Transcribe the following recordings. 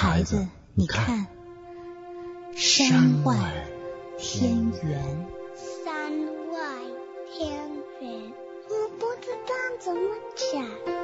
孩子，你看，山外天圆。 山外天圆，我不知道怎么讲。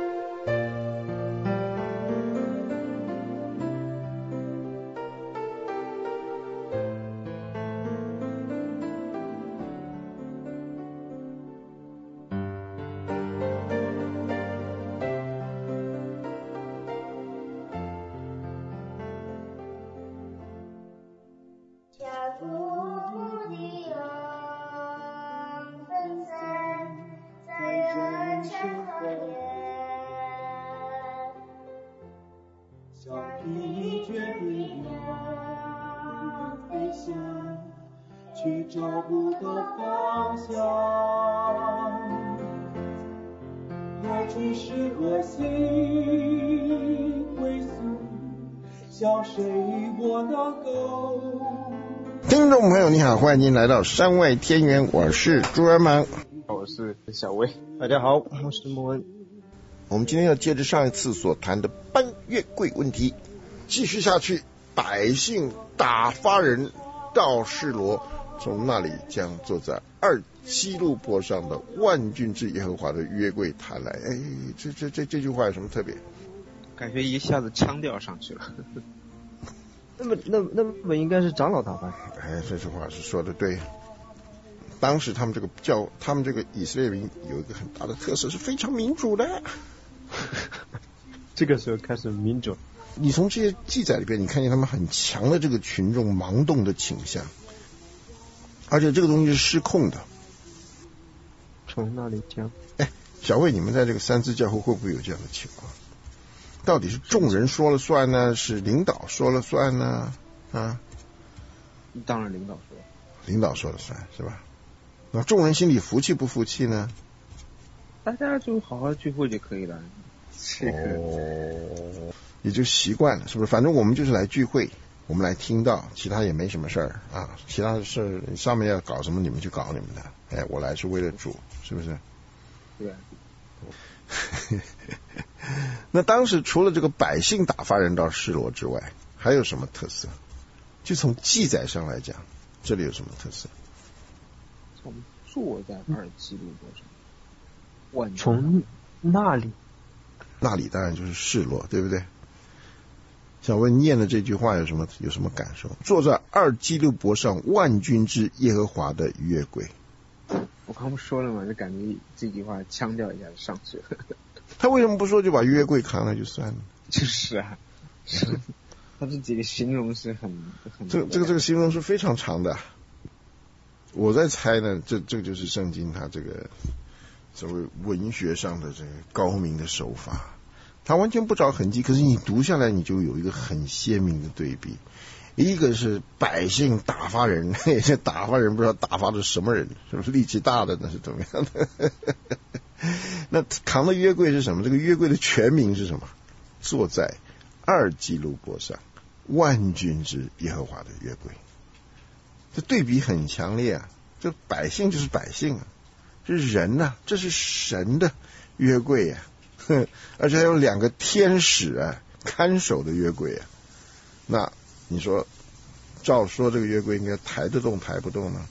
去找不到方向，来去是何心归宿，向谁我能够。 听众朋友你好，欢迎您来到山外天圆，我是朱元芒， 我是小薇。 大家好，我是莫文。 我们今天要接着上一次所谈的搬月柜问题继续下去。百姓打发人到示罗，从那里将坐在二基路伯上的万军之耶和华的约柜抬来。这句话有什么特别？ 感觉一下子腔调上去了。 那么应该是长老打发。 这句话是说的对。当时他们这个以色列民有一个很大的特色，是非常民主的。 这个时候开始民主。 你从这些记载里边，你看见他们很强的这个群众盲动的倾向，而且这个东西是失控的。 从那里讲， 小魏，你们在这个三自教会会不会有这样的情况？到底是众人说了算呢，是领导说了算呢？ 当然领导说， 领导说了算是吧？那众人心里服气不服气呢？ 大家就好好聚会就可以了。 也就习惯了，是不是？反正我们就是来聚会，我们来听到，其他也没什么事儿啊。其他的事上面要搞什么，你们去搞你们的。我来是为了主，是不是？ 对。 那当时除了这个百姓打发人到示罗之外，还有什么特色？就从记载上来讲，这里有什么特色？ 从坐在二基路伯上， 从那里当然就是示罗，对不对？小问念的这句话有什么感受？坐在二基路伯上万军之耶和华的约柜。 我刚不说了嘛，就感觉这句话腔调一下上去了。 他为什么不说就把约柜扛了就算了？ 就是啊，他这几个形容是很这个形容是非常长的。我在猜呢，这就是圣经它这个所谓文学上的这个高明的手法。他完全不着痕迹，可是你读下来你就有一个很鲜明的对比。一个是百姓打发人，这打发人不知道打发的什么人，是不是力气大的那是怎么样的？那扛的约柜是什么？这个约柜的全名是什么？坐在二基路伯上万军之耶和华的约柜。这对比很强烈啊！这百姓就是百姓啊，这是人啊，这是神的约柜啊，而且还有两个天使啊看守的约柜啊。那你说照说这个约柜应该抬得动抬不动呢？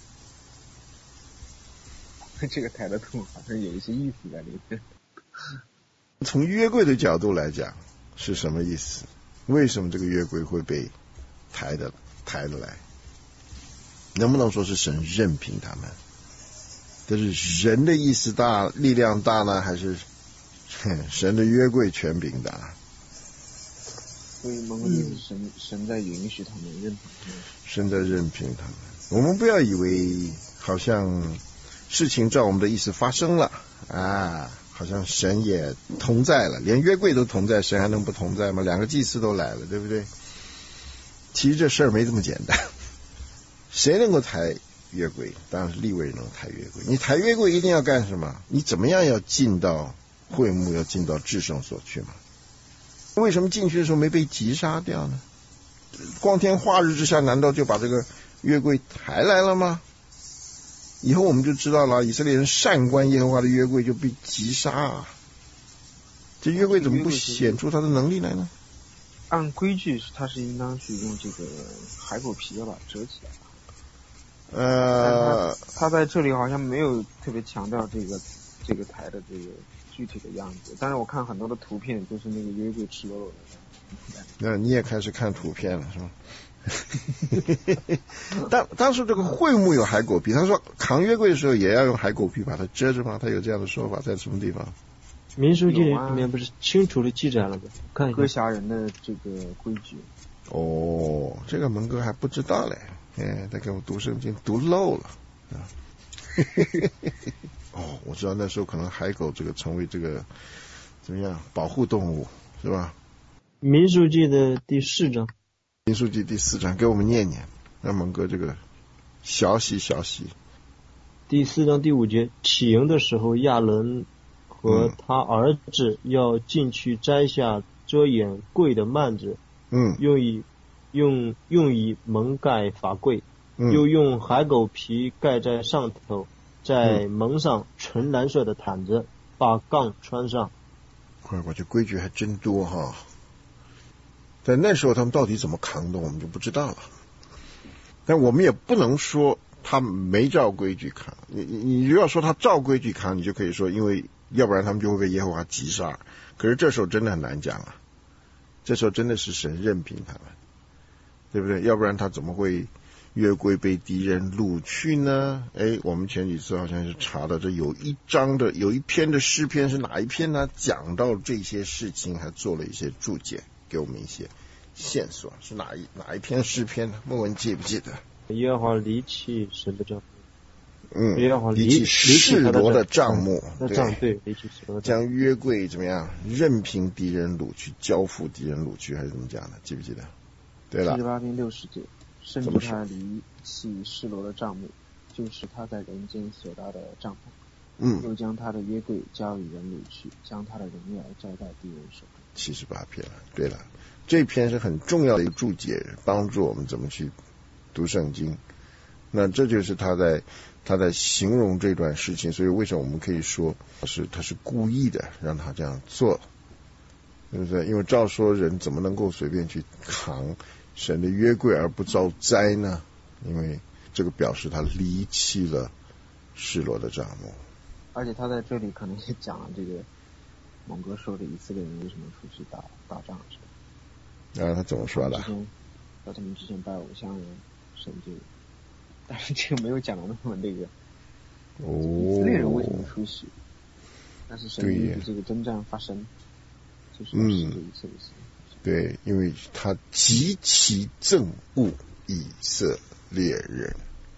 这个抬得动好像有一些意思在里面。 从约柜的角度来讲是什么意思？为什么这个约柜会被抬得来？能不能说是神任凭他们？这是人的意思大力量大呢，还是神的约柜权柄大？ 所以蒙恩神在允许他们任凭他们， 神在任凭他们。我们不要以为好像事情照我们的意思发生了啊，好像神也同在了，连约柜都同在，神还能不同在吗？两个祭司都来了，对不对？其实这事儿没这么简单。谁能够抬约柜？当然是利未人能抬约柜。你抬约柜一定要干什么？你怎么样要进到会幕，要进到至圣所去嘛？为什么进去的时候没被击杀掉呢？光天化日之下，难道就把这个约柜抬来了吗？以后我们就知道了，以色列人擅观耶和华的约柜就被击杀啊！这约柜怎么不显出他的能力来呢？ 按规矩它是应当是用这个海狗皮要把它折起来。他在这里好像没有特别强调这个台的这个具体的样子，但是我看很多的图片都是那个约柜赤裸裸的。 那你也开始看图片了是吧？当时这个会幕有海狗皮，他说扛约柜的时候也要用海狗皮把它遮着吗？他有这样的说法，在什么地方？ 民书记里面不是清楚的记载了吗？看一下歌侠人的这个规矩。 哦，这个蒙哥还不知道嘞。他给我读圣经读漏了啊！哦，我知道那时候可能海狗这个成为这个怎么样保护动物是吧？ 民数记的第4章， 民数记第4章给我们念念，让蒙哥这个小喜。 第4章第5节，起营的时候，亚伦和他儿子要进去摘下遮掩柜的幔子，用以蒙盖法柜，又用海狗皮盖在上头，再蒙上纯蓝色的毯子，把杠穿上。 我这规矩还真多哈！但那时候他们到底怎么扛的，我们就不知道了。但我们也不能说他没照规矩扛。你如果说他照规矩扛，你就可以说，因为要不然他们就会被耶和华击杀。可是这时候真的很难讲啊，这时候真的是神任凭他们。对不对？要不然他怎么会约柜被敌人掳去呢？我们前几次好像是查的，这有一篇的诗篇是哪一篇呢？讲到这些事情，还做了一些注解，给我们一些线索。是哪一篇诗篇呢？莫文记不记得？ 耶和华离弃神的帐幕。 耶和华离弃示罗的帐幕。 对，离弃示罗的帐幕。 将约柜怎么样？任凭敌人掳去，交付敌人掳去，还是怎么讲的？记不记得？对了 ，78篇60节，甚至他离弃示罗的帐幕，就是他在人间所搭的帐篷。又将他的约柜交与人掳去，将他的荣耀交在敌人手中。 78篇了。对了，这篇是很重要的一个注解，帮助我们怎么去读圣经。那这就是他在形容这段事情，所以为什么我们可以说他是故意的让他这样做，对不对？因为照说人怎么能够随便去扛神的约柜而不遭灾呢？因为这个表示他离弃了示罗的帐幕。 而且他在这里可能也讲了这个蒙哥说的以色列人为什么出去打仗是吧？ 他怎么说的？ 他们之前拜偶像人，神就，但是这个没有讲到那么那个以色列人为什么出去，但是神允许这个征战发生，就是要使以色列人。 对，因为他极其憎恶以色列人，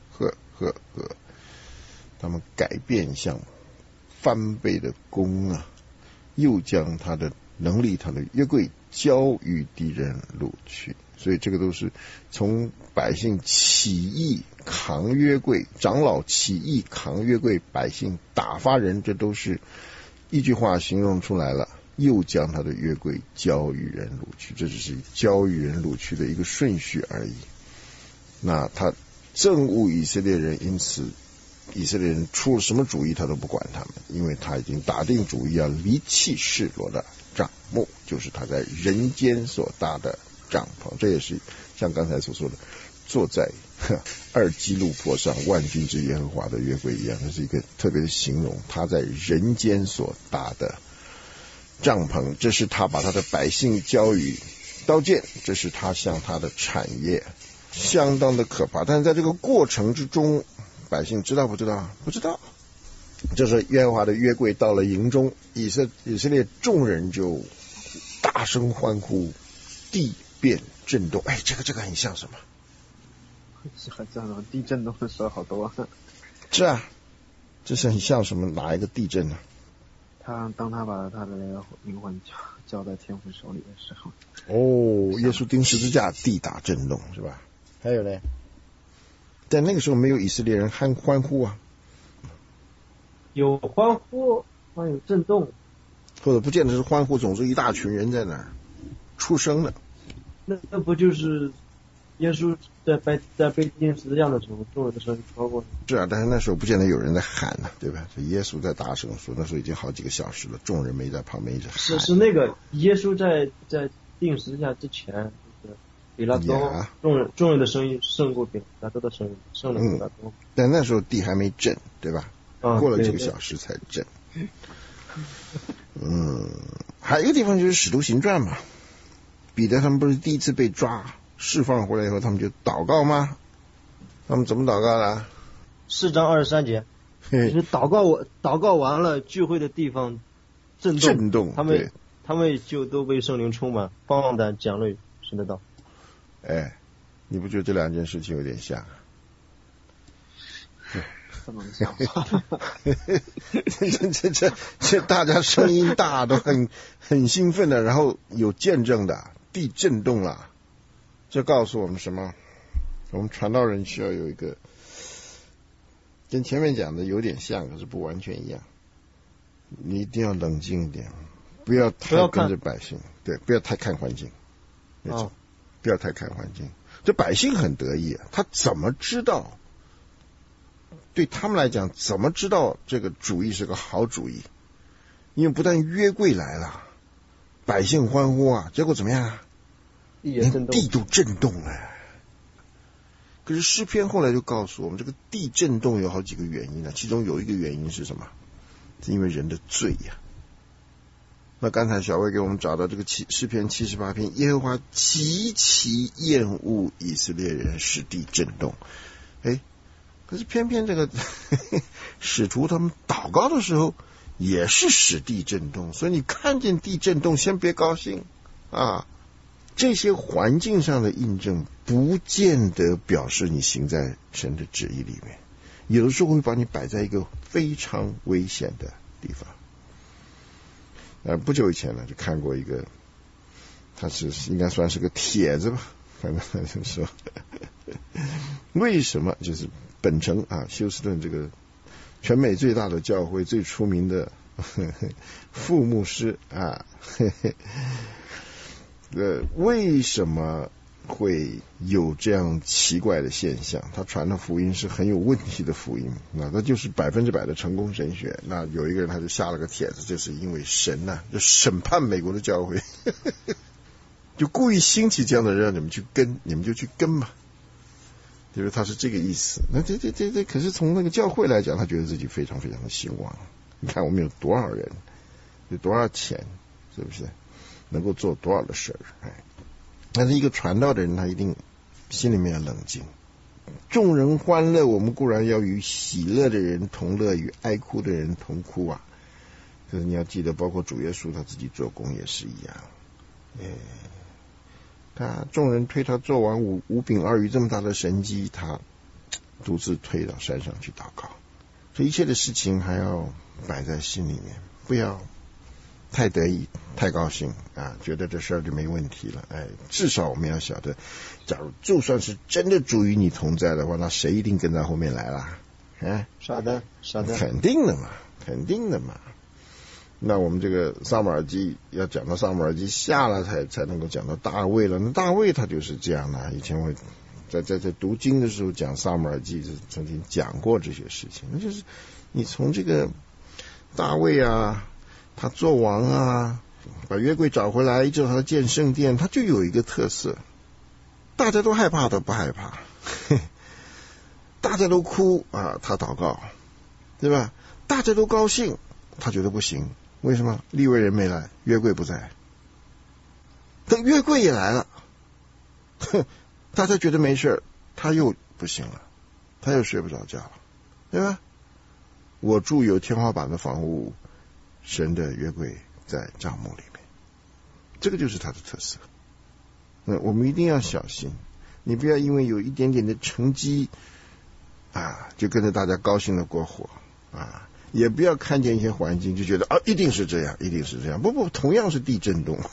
他们改变向翻倍的攻啊，又将他的能力、他的约柜交与敌人掳去。所以这个都是从百姓起义扛约柜，长老起义扛约柜，百姓打发人，这都是一句话形容出来了。又将他的约柜交与人掳去，这只是交与人掳去的一个顺序而已。那他憎恶以色列人，因此以色列人出了什么主意他都不管他们，因为他已经打定主意要离弃示罗的帐幕，就是他在人间所搭的帐篷。这也是像刚才所说的，坐在二基路伯上万军之耶和华的约柜一样，这是一个特别的形容，他在人间所搭的帐篷，这是他把他的百姓交与刀剑，这是他向他的产业，相当的可怕。但是在这个过程之中，百姓知道不知道？不知道。这是耶和华的约柜到了营中，以色列众人就大声欢呼，地变震动。这个很像什么？ 很像什么？地震动的时候好多啊。 是啊，这是很像什么？哪一个地震呢？ 当他把他的灵魂交在天父手里的时候， 耶稣钉十字架，地大震动，是吧？还有呢，但那个时候没有以色列人欢呼啊， 有欢呼，还有震动， 或者不见得是欢呼，总之一大群人在那儿出声了。 那不就是耶稣在被钉十字架的时候做的声音超过？ 是啊，但是那时候不见得有人在喊呢，对吧？耶稣在大声说，那时候已经好几个小时了，众人没在旁边一直喊。 是那个耶稣在定十字架之前，就是比拉多众人的声音胜过比拉多的声音，胜了比拉多。 但那时候地还没震，对吧？过了几个小时才震。还有一个地方就是《使徒行传》嘛，彼得他们不是第一次被抓释放回来以后，他们就祷告吗？他们怎么祷告的 ？4章23节，就是祷告完了，聚会的地方震动，他们就都被圣灵充满，放胆讲论神的道。 哎，你不觉得这两件事情有点像？ 这么像？ 这大家声音大，都很兴奋的，然后有见证的，地震动了，这告诉我们什么？我们传道人需要有一个跟前面讲的有点像，可是不完全一样。你一定要冷静一点，不要太跟着百姓，对，不要太看环境，没错，不要太看环境。这百姓很得意，他怎么知道？对他们来讲，怎么知道这个主意是个好主意？因为不但约柜来了，百姓欢呼啊，结果怎么样啊？连地都震动了。可是诗篇后来就告诉我们，这个地震动有好几个原因呢，其中有一个原因是什么？是因为人的罪呀。那刚才小薇给我们找到这个诗篇78篇，耶和华极其厌恶以色列人，使地震动。可是偏偏这个使徒他们祷告的时候也是使地震动，所以你看见地震动先别高兴啊。这些环境上的印证不见得表示你行在神的旨意里面，有的时候会把你摆在一个非常危险的地方。不久以前呢，就看过一个，它是应该算是个帖子吧，反正就说为什么就是本城啊，休斯顿这个全美最大的教会最出名的副牧师啊，为什么会有这样奇怪的现象？他传的福音是很有问题的福音，那就是100%的成功神学。那有一个人他就下了个帖子，就是因为神呢就审判美国的教会就故意兴起这样的人让你们去跟，你们就去跟吧，就是他是这个意思。那这可是从那个教会来讲，他觉得自己非常非常的兴旺。你看我们有多少人，有多少钱，是不是能够做多少的事儿？但是一个传道的人，他一定心里面要冷静。众人欢乐，我们固然要与喜乐的人同乐，与哀哭的人同哭啊。可是你要记得，包括主耶稣他自己做工也是一样。他众人推他做完五饼二鱼这么大的神迹，他独自推到山上去祷告。所以一切的事情还要摆在心里面，不要太得意太高兴啊，觉得这事儿就没问题了。至少我们要晓得，假如就算是真的主与你同在的话，那谁一定跟在后面来啦？ 傻的， 肯定的嘛。那我们这个撒母耳记要讲到撒母耳记下了才能够讲到大卫了。那大卫他就是这样的，以前我在读经的时候讲撒母耳记曾经讲过这些事情。那就是你从这个大卫啊，他做王啊，把约柜找回来之后，他建圣殿，他就有一个特色，大家都害怕他不害怕，大家都哭啊，他祷告，对吧？大家都高兴，他觉得不行。为什么？利未人没来，约柜不在。等约柜也来了，大家觉得没事，他又不行了，他又睡不着觉了，对吧？我住有天花板的房屋，神的约柜在帐幕里面，这个就是他的特色。我们一定要小心，你不要因为有一点点的成绩啊，就跟着大家高兴的过活啊。也不要看见一些环境就觉得一定是这样，不，同样是地震动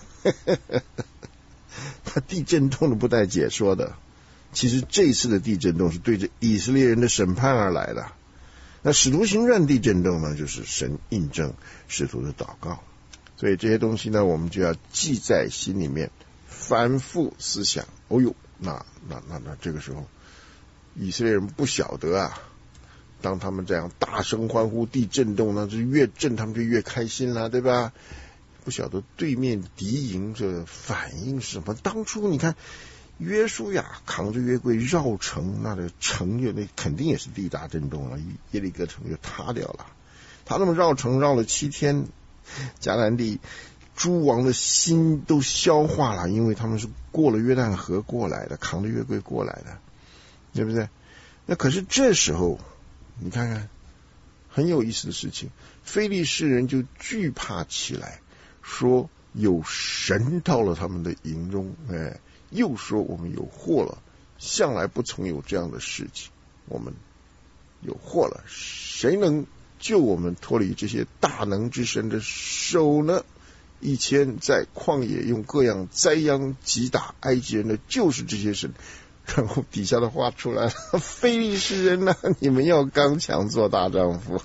他地震动的不带解说的。其实这次的地震动是对着以色列人的审判而来的。那使徒行传地震动呢，就是神印证使徒的祷告。所以这些东西呢，我们就要记在心里面，反复思想。那这个时候以色列人不晓得啊，当他们这样大声欢呼地震动呢，就越震他们就越开心了，对吧？ 不晓得对面敌营这反应是什么。当初你看约书亚扛着约柜绕城，那个城就那肯定也是地大震动了，耶利哥城就塌掉了。他那么绕城绕了7天，迦南地诸王的心都消化了，因为他们是过了约旦河过来的，扛着约柜过来的，对不对？那可是这时候你看看很有意思的事情，非利士人就惧怕起来，说有神到了他们的营中，又说我们有祸了，向来不曾有这样的事情，我们有祸了，谁能救我们脱离这些大能之神的手呢？以前在旷野用各样灾殃击打埃及人的就是这些神。然后底下的话出来了，非利士人呢，你们要刚强做大丈夫。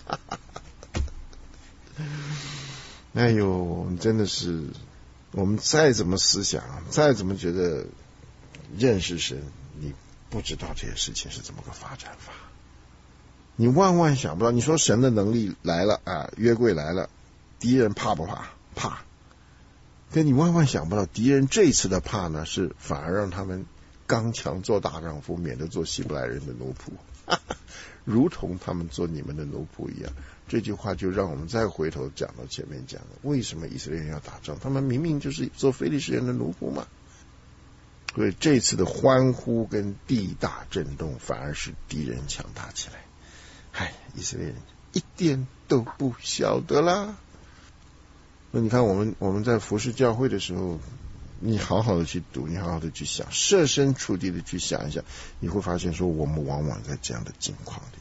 哎呦，真的是我们再怎么思想，再怎么觉得认识神，你不知道这些事情是怎么个发展法，你万万想不到。你说神的能力来了啊，约柜来了，敌人怕不怕？怕。但你万万想不到，敌人这一次的怕呢，是反而让他们刚强做大丈夫，免得做希伯来人的奴仆，如同他们做你们的奴仆一样。这句话就让我们再回头讲到前面讲的，为什么以色列人要打仗？他们明明就是做非利士人的奴仆嘛。所以这次的欢呼跟地大震动，反而是敌人强大起来。以色列人一点都不晓得啦。那你看我们在服侍教会的时候，你好好的去读，你好好的去想，设身处地的去想一想，你会发现说我们往往在这样的境况里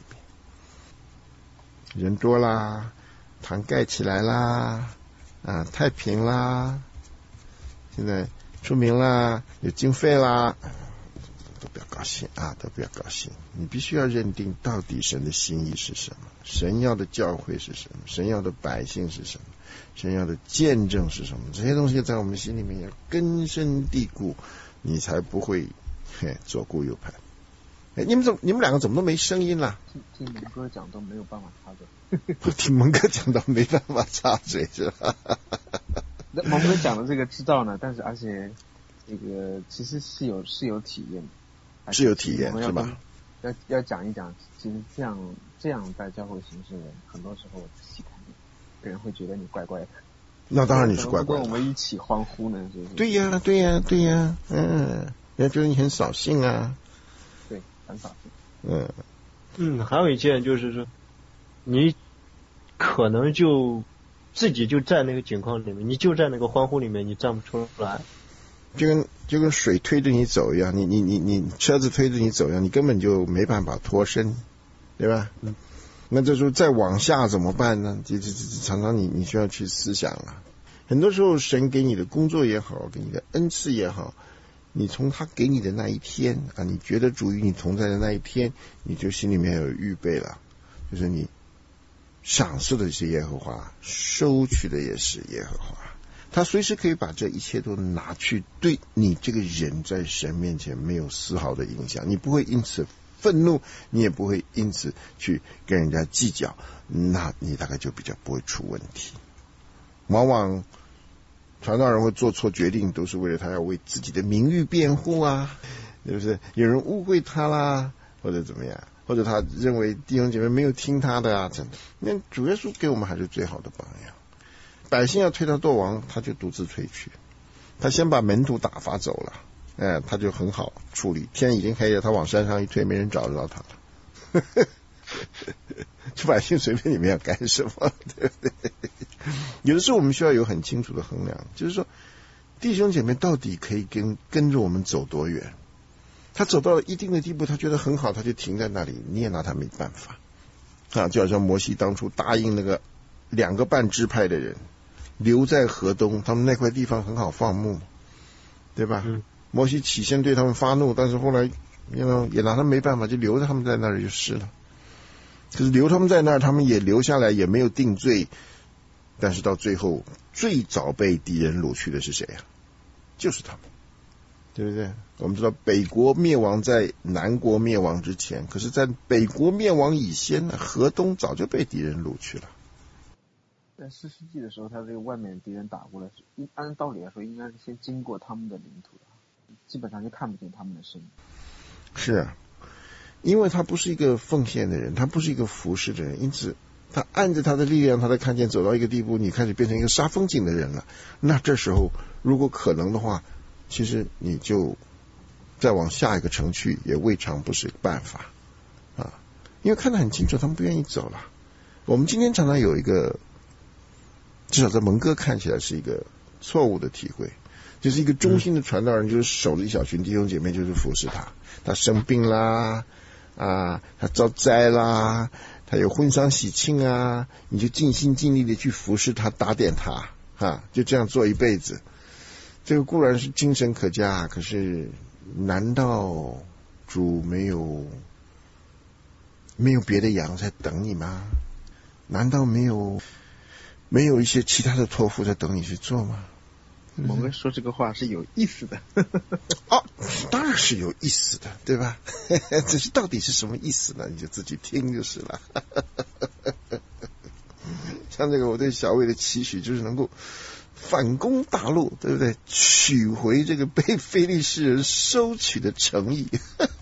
面，人多啦，堂盖起来啦，太平啦，现在出名啦，有经费啦，都不要高兴啊，都不要高兴。你必须要认定到底神的心意是什么，神要的教会是什么，神要的百姓是什么，神要的见证是什么，这些东西在我们心里面要根深蒂固，你才不会左顾右盼。你们两个怎么都没声音啦？ 听蒙哥讲都没有办法插嘴。 听蒙哥讲到没办法插嘴是吧？ 那蒙哥讲的这个知道呢，但是而且这个其实是有体验的， 是有体验是吧？ 要讲一讲，其实这样带教会形式的人，很多时候仔细看你，别人会觉得你怪怪的。那当然你是怪怪的。 跟我们一起欢呼呢，是不是？ 对呀，人家觉得你很扫兴啊。 对，很扫兴。 还有一件就是说，你可能就自己就在那个境况里面，你就在那个欢呼里面，你站不出来。就跟水推着你走一样，你车子推着你走一样，你根本就没办法脱身，对吧？那这时候再往下怎么办呢？常常你需要去思想啊。很多时候神给你的工作也好，给你的恩赐也好，你从他给你的那一天啊，你觉得主与你同在的那一天，你就心里面有预备了，就是你赏赐的是耶和华，收取的也是耶和华。他随时可以把这一切都拿去，对你这个人在神面前没有丝毫的影响，你不会因此愤怒，你也不会因此去跟人家计较，那你大概就比较不会出问题。往往传道人会做错决定，都是为了他要为自己的名誉辩护啊，是不是？有人误会他啦，或者怎么样，或者他认为弟兄姐妹没有听他的啊，真的。那主耶稣给我们还是最好的榜样。百姓要推他做王，他就独自退去，他先把门徒打发走了，他就很好处理。天已经黑了，他往山上一退，没人找得到他了。这百姓随便你们要干什么，对不对？有的时候我们需要有很清楚的衡量，就是说弟兄姐妹到底可以跟着我们走多远。他走到了一定的地步，他觉得很好，他就停在那里，你也拿他没办法啊。就好像摩西当初答应那个2个半支派的人留在河东，他们那块地方很好放牧，对吧？摩西起先对他们发怒，但是后来也拿他没办法，就留他们在那儿就是了。可是留他们在那儿，他们也留下来，也没有定罪。但是到最后，最早被敌人掳去的是谁啊？就是他们，对不对？我们知道北国灭亡在南国灭亡之前，可是在北国灭亡以前呢，河东早就被敌人掳去了。 在士师记的时候，他这个外面敌人打过来，按道理来说应该是先经过他们的领土的，基本上就看不见他们的身影。 是啊，因为他不是一个奉献的人，他不是一个服侍的人，因此他按着他的力量，他才看见走到一个地步，你开始变成一个杀风景的人了。那这时候如果可能的话，其实你就再往下一个城去，也未尝不是办法啊。因为看得很清楚，他们不愿意走了。我们今天常常有一个，至少在蒙哥看起来是一个错误的体会，就是一个忠心的传道人，就是守着一小群弟兄姐妹，就是服侍他。他生病啦，他遭灾啦，他有婚丧喜庆啊，你就尽心尽力的去服侍他，打点他，就这样做一辈子。这个固然是精神可嘉，可是难道主没有别的羊在等你吗？难道没有一些其他的托付在等你去做吗？ 我们说这个话是有意思的。 当然是有意思的，对吧？只是到底是什么意思呢？你就自己听就是了。像这个我对小伟的期许就是能够反攻大陆，对不对？取回这个被非利士人收取的诚意。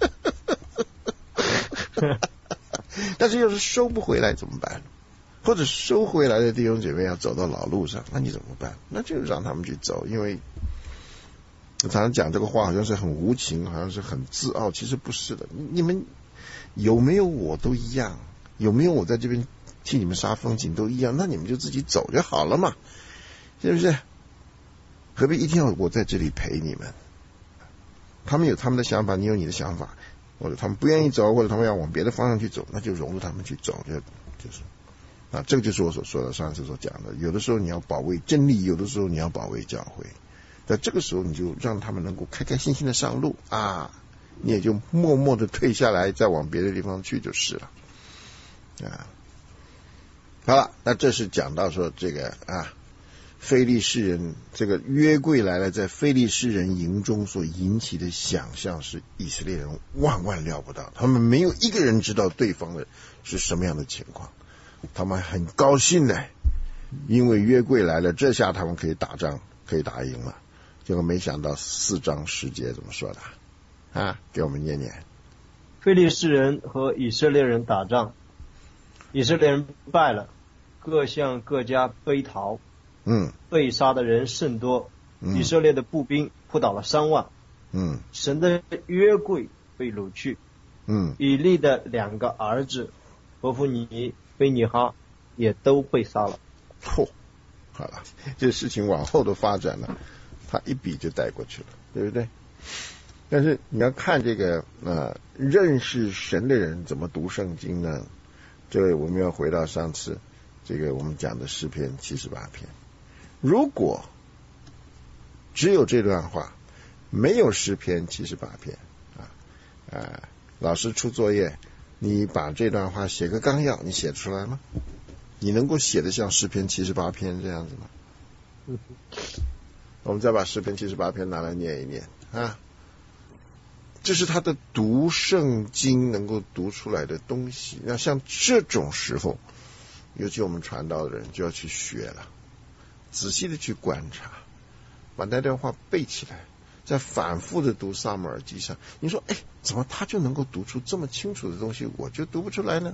但是要是收不回来怎么办？或者收回来的弟兄姐妹要走到老路上，那你怎么办？那就让他们去走。因为我常常讲这个话好像是很无情，好像是很自傲，其实不是的。你们有没有我都一样，有没有我在这边替你们杀风景都一样，那你们就自己走就好了嘛，是不是？何必一定要我在这里陪你们？他们有他们的想法，你有你的想法，或者他们不愿意走，或者他们要往别的方向去走，那就融入他们去走，就是这个就是我所说的，上次所讲的，有的时候你要保卫真理，有的时候你要保卫教会，在这个时候你就让他们能够开开心心的上路你也就默默的退下来，再往别的地方去就是了好了，那这是讲到说这个非利士人这个约柜来了，在非利士人营中所引起的想象是以色列人万万料不到，他们没有一个人知道对方的是什么样的情况，他们很高兴的，因为约柜来了，这下他们可以打仗，可以打赢了。结果没想到4章10节怎么说的给我们念念。 非利士人和以色列人打仗，以色列人败了，各向各家背逃，被杀的人甚多，以色列的步兵扑倒了3万，神的约柜被掳去，以利的2个儿子伯弗尼、菲尼哈也都被杀了。 好了，这事情往后的发展呢，他一笔就带过去了，对不对？但是你要看这个认识神的人怎么读圣经呢？这位我们要回到上次这个我们讲的诗篇78篇。如果只有这段话，没有诗篇78篇老师出作业，你把这段话写个纲要，你写出来吗？你能够写得像诗篇78篇这样子吗？我们再把诗篇78篇拿来念一念这是他的读圣经能够读出来的东西。那像这种时候，尤其我们传道的人就要去学了，仔细的去观察，把那段话背起来，再反复的读撒母耳记上。你说怎么他就能够读出这么清楚的东西，我就读不出来呢？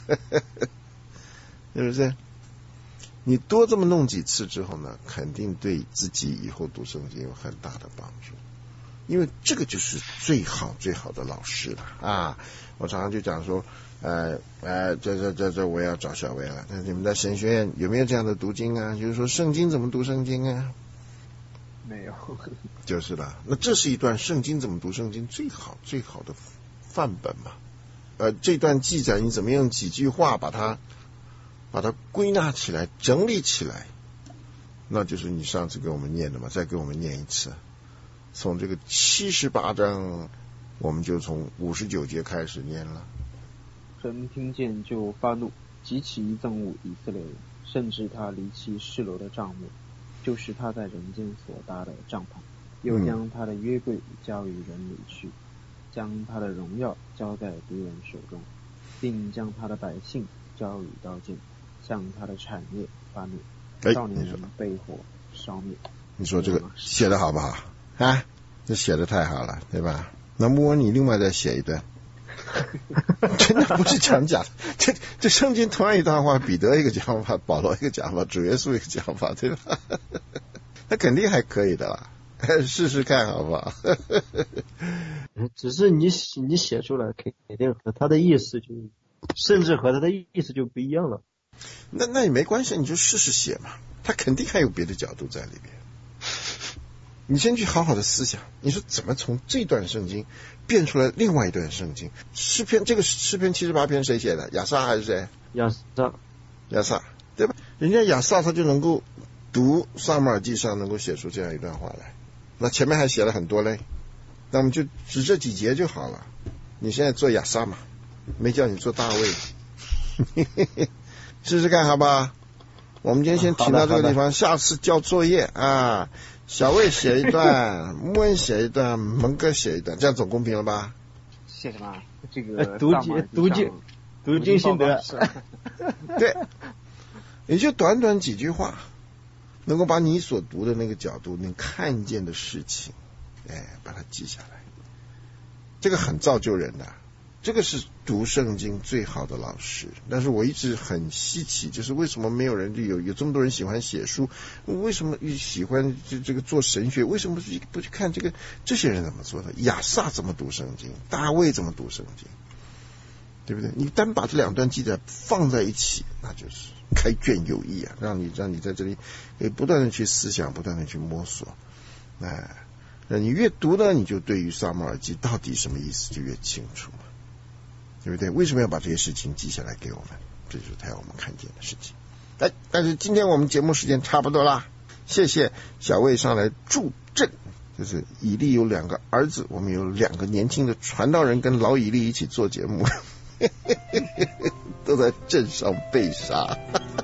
是不是？你多这么弄几次之后呢，肯定对自己以后读圣经有很大的帮助。因为这个就是最好的老师了我常常就讲说这我要找小薇了。那你们在神学院有没有这样的读经就是说圣经怎么读圣经没有。 就是了，那这是一段圣经怎么读圣经最好的范本嘛。这段记载你怎么用几句话把它归纳起来，整理起来，那就是你上次给我们念的嘛，再给我们念一次。从这个78章，我们就从59节开始念了。 神听见就发怒，极其憎恶以色列人，甚至他离弃示罗的帐幕，就是他在人间所搭的帐篷，又将他的约柜交与人里去，将他的荣耀交在敌人手中，并将他的百姓交与刀剑， 向他的产业发怒，少年人被火烧灭。 你说这个写的好不好啊？这写的太好了，对吧？那么你另外再写一段。真的不是讲假的，这圣经同样一段话，彼得一个讲法，保罗一个讲法，主耶稣一个讲法，对吧？那肯定还可以的啦，试试看好不好？ 只是你写出来肯定和他的意思甚至和他的意思就不一样了。 那也没关系，你就试试写嘛，他肯定还有别的角度在里边。你先去好好的思想，你说怎么从这段圣经变出来另外一段圣经？诗篇，这个诗篇78篇谁写的？亚萨还是谁？ 亚萨， 对吧？人家亚萨他就能够读撒母耳记上，能够写出这样一段话来。那前面还写了很多嘞，那我们就指这几节就好了。你现在做亚萨嘛，没叫你做大卫，试试看好不好？我们今天先停到这个地方，下次交作业啊。小魏写一段，穆恩写一段，蒙哥写一段，这样总公平了吧？ 写什么？这个读经心得。 对，也就短短几句话，能够把你所读的那个角度，你看见的事情，把它记下来。这个很造就人的，这个是读圣经最好的老师。但是我一直很稀奇，就是为什么没有人有这么多人喜欢写书，为什么喜欢这个做神学，为什么不去看这些人怎么做的？亚萨怎么读圣经，大卫怎么读圣经，对不对？你单把这两段记载放在一起，那就是开卷有益啊，让你在这里不断的去思想，不断的去摸索。那你越读呢，你就对于撒母耳记到底什么意思就越清楚嘛，对不对？为什么要把这些事情记下来给我们？这就是他要我们看见的事情。但是今天我们节目时间差不多啦，谢谢小魏上来助阵。就是以利有2个儿子，我们有2个年轻的传道人跟老以利一起做节目，都在镇上被杀。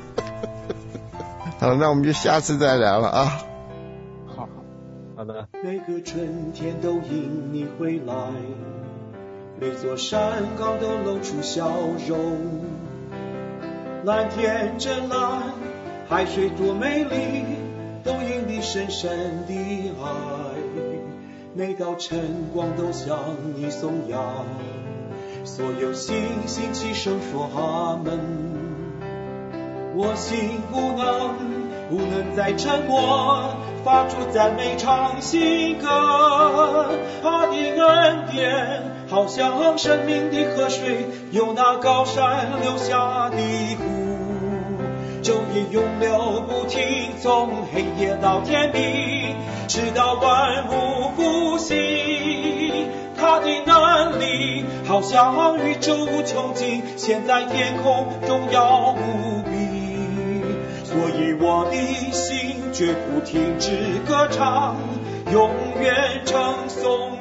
好，那我们就下次再聊了啊。 好的。 每个春天都因你回来，每座山岗都露出笑容，蓝天真蓝，海水多美丽，都因你深深的爱。每道晨光都向你颂扬，所有星星齐声说阿门。我心不能再沉默，发出赞美唱新歌。他的恩典好像生命的河水，由那高山流下的湖，昼夜永流不停，从黑夜到天明，直到万物复兴。他的能力好像宇宙无穷尽，现在天空荣耀无比。所以我的心绝不停止歌唱，永远称颂